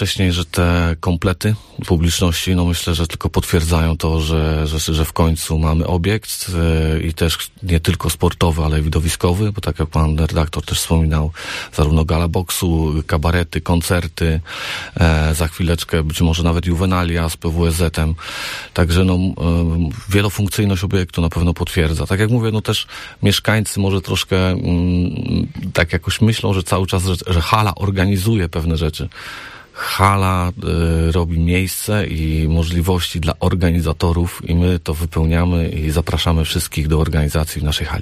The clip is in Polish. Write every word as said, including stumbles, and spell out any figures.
wcześniej, że te komplety publiczności, no myślę, że tylko potwierdzają to, że, że, że w końcu mamy obiekt yy, i też nie tylko sportowy, ale i widowiskowy, bo tak jak pan redaktor też wspominał, zarówno gala boksu, kabarety, koncerty, e, za chwileczkę być może nawet juwenalia z P W S Z-em. Także no yy, wielofunkcyjność obiektu na pewno potwierdza. Tak jak mówię, no też mieszkańcy może troszkę mm, tak jakoś myślą, że cały czas, że, że hala organizuje pewne rzeczy. Hala y, robi miejsce i możliwości dla organizatorów i my to wypełniamy i zapraszamy wszystkich do organizacji w naszej hali.